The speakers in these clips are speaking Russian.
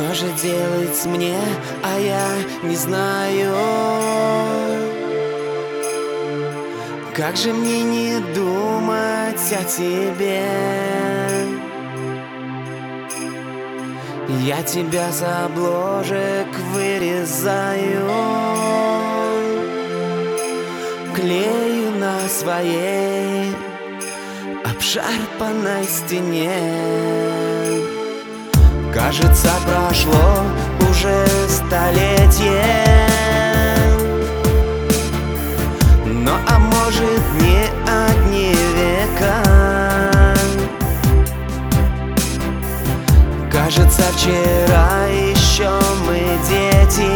Что же делать мне, а я не знаю. Как же мне не думать о тебе? Я тебя с обложек вырезаю, клею на своей обшарпанной стене. Кажется, прошло уже столетие, но а может не одни века. Кажется, вчера еще мы дети,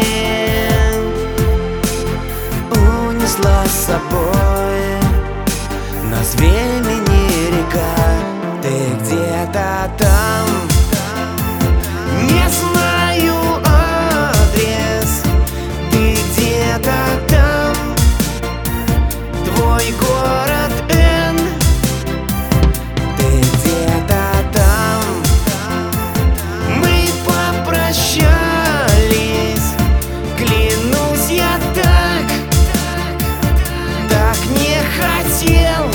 унесла с собой нас времени река. Ты где-то там, не знаю адрес. Ты где-то там, твой город Н. Ты где-то там, мы попрощались. Клянусь, я так не хотел.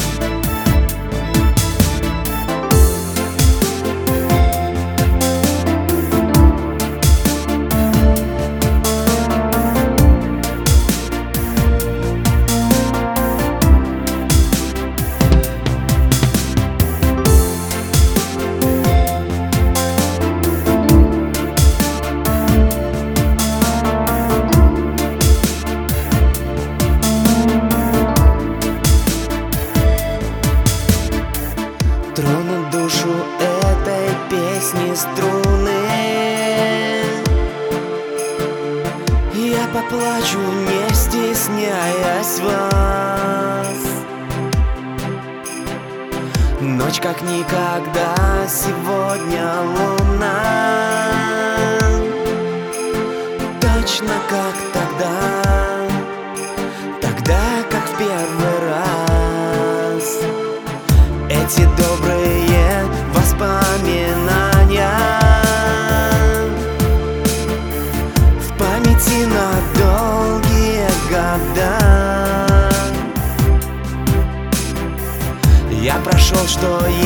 Тронут душу этой песни струны. Я поплачу, не стесняясь вас. Ночь как никогда, сегодня луна, точно как тогда как в первый раз. Эти добрые воспоминания в памяти на долгие года. Я прошел, что